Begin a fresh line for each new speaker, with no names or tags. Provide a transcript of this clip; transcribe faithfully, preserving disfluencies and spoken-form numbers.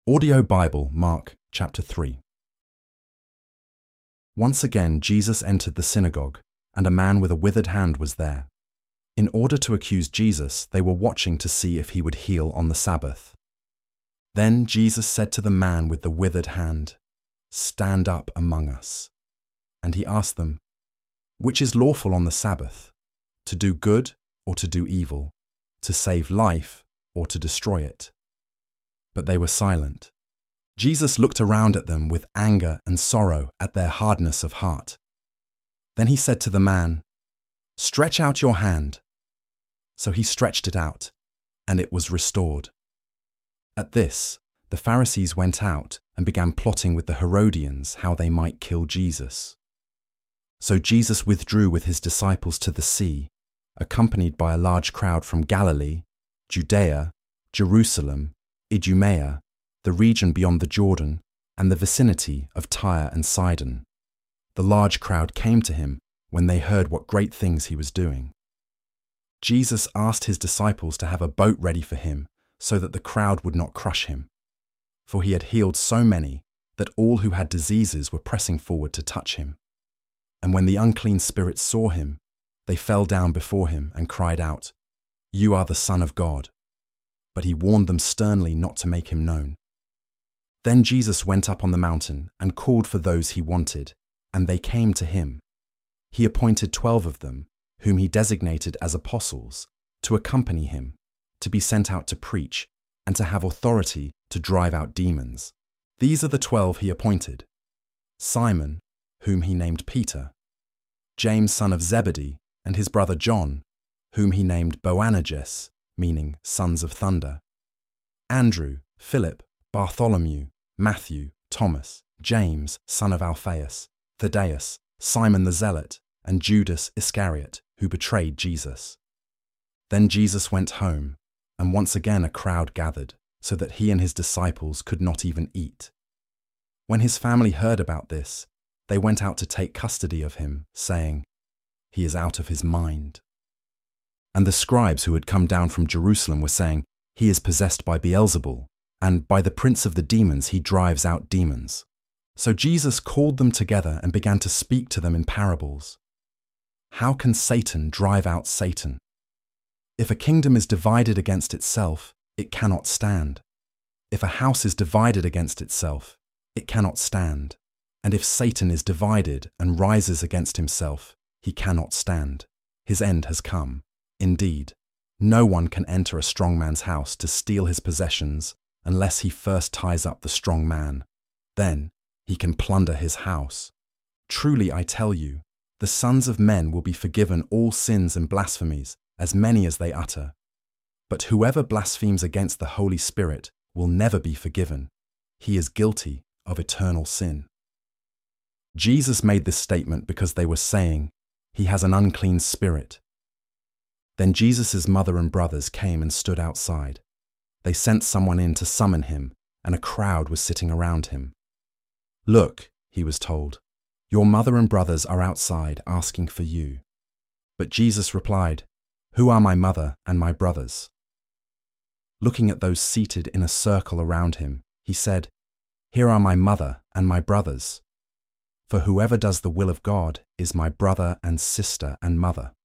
Audio Bible, Mark chapter three. Once again Jesus entered the synagogue, and a man with a withered hand was there. In order to accuse Jesus, they were watching to see if he would heal on the Sabbath. Then Jesus said to the man with the withered hand, "Stand up among us." And he asked them, "Which is lawful on the Sabbath, to do good or to do evil, to save life or to destroy it?" But they were silent. Jesus looked around at them with anger and sorrow at their hardness of heart. Then he said to the man, "Stretch out your hand." So he stretched it out, and it was restored. At this, the Pharisees went out and began plotting with the Herodians how they might kill Jesus. So Jesus withdrew with his disciples to the sea, accompanied by a large crowd from Galilee, Judea, Jerusalem, Idumea, the region beyond the Jordan, and the vicinity of Tyre and Sidon. The large crowd came to him when they heard what great things he was doing. Jesus asked his disciples to have a boat ready for him so that the crowd would not crush him, for he had healed so many that all who had diseases were pressing forward to touch him. And when the unclean spirits saw him, they fell down before him and cried out, "You are the Son of God." But he warned them sternly not to make him known. Then Jesus went up on the mountain and called for those he wanted, and they came to him. He appointed twelve of them, whom he designated as apostles, to accompany him, to be sent out to preach, and to have authority to drive out demons. These are the twelve he appointed: Simon, whom he named Peter, James son of Zebedee, and his brother John, whom he named Boanerges, meaning sons of thunder, Andrew, Philip, Bartholomew, Matthew, Thomas, James, son of Alphaeus, Thaddeus, Simon the Zealot, and Judas Iscariot, who betrayed Jesus. Then Jesus went home, and once again a crowd gathered, so that he and his disciples could not even eat. When his family heard about this, they went out to take custody of him, saying, "He is out of his mind." And the scribes who had come down from Jerusalem were saying, "He is possessed by Beelzebul, and by the prince of the demons he drives out demons." So Jesus called them together and began to speak to them in parables. "How can Satan drive out Satan? If a kingdom is divided against itself, it cannot stand. If a house is divided against itself, it cannot stand. And if Satan is divided and rises against himself, he cannot stand. His end has come. Indeed, no one can enter a strong man's house to steal his possessions unless he first ties up the strong man. Then he can plunder his house. Truly I tell you, the sons of men will be forgiven all sins and blasphemies, as many as they utter. But whoever blasphemes against the Holy Spirit will never be forgiven. He is guilty of eternal sin." Jesus made this statement because they were saying, "He has an unclean spirit." Then Jesus' mother and brothers came and stood outside. They sent someone in to summon him, and a crowd was sitting around him. "Look," he was told, "your mother and brothers are outside asking for you." But Jesus replied, "Who are my mother and my brothers?" Looking at those seated in a circle around him, he said, "Here are my mother and my brothers. For whoever does the will of God is my brother and sister and mother."